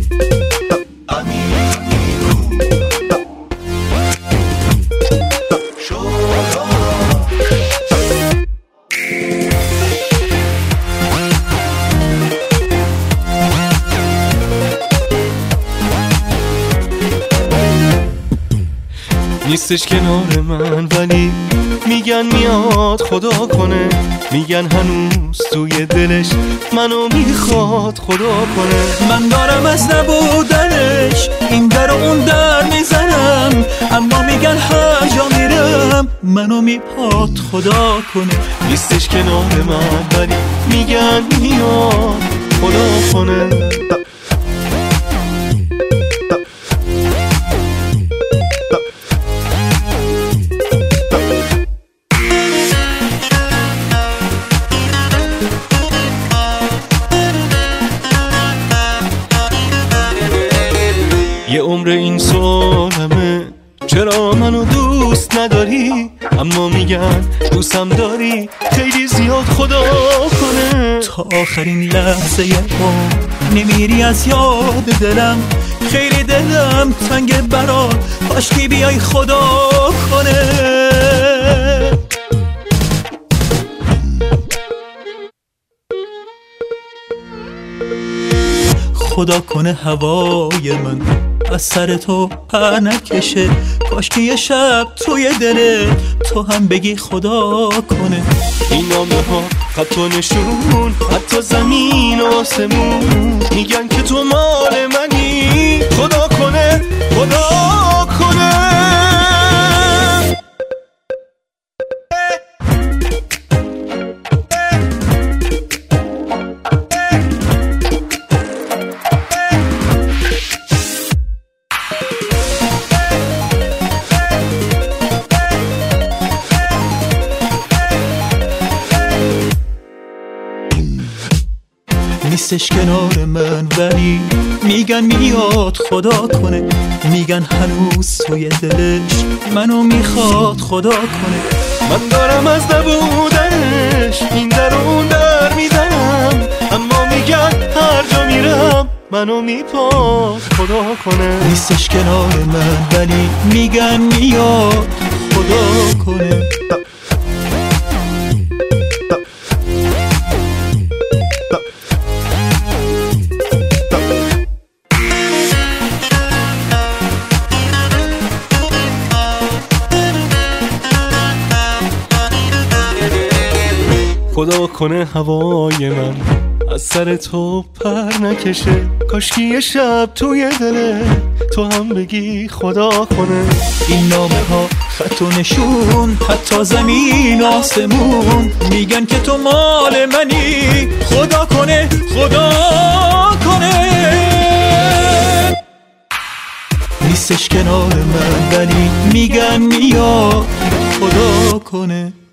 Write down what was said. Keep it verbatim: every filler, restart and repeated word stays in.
نیستش کنار من ولی میگن میاد خدا کنه، میگن هنوز توی دلش منو میخواد خدا کنه. من دارم از نبودنش این در و اون در میزنم، اما میگن هر جا میرم منو میخواد خدا کنه. نیستش کنار من ولی میگن میاد خدا کنه. یه عمر این سالمه چرا منو دوست نداری، اما میگن دوستم داری خیلی زیاد خدا کنه. تا آخرین لحظه عمر نمیری از یاد دلم، خیلی دلم تنگ برات کاشکی بیای خدا کنه. خدا کنه هوای من از سر تو پر نکشه، کاشکی یه شب توی دل تو هم بگی خدا کنه. این نامه ها خط و نشون حتی زمین و آسمون میگن که تو مال منی، خدا کنه خدا کنه. نیستش کنار من ولی میگن میاد خدا کنه، میگن هنوز توی دلش منو میخواد خدا کنه. من دارم از نبودنش این در و اون در میزنم، اما میگن هر جا میرم منو میخواد خدا کنه. نیستش کنار من ولی میگن میاد خدا کنه. خدا کنه هوای من از سر تو پر نکشه، کاشکی یه شب توی دل تو هم بگی خدا کنه. این نامه ها خط و نشون حتی زمین آسمون میگن که تو مال منی، خدا کنه خدا کنه. نیستش کنار من ولی میگن میاد خدا کنه.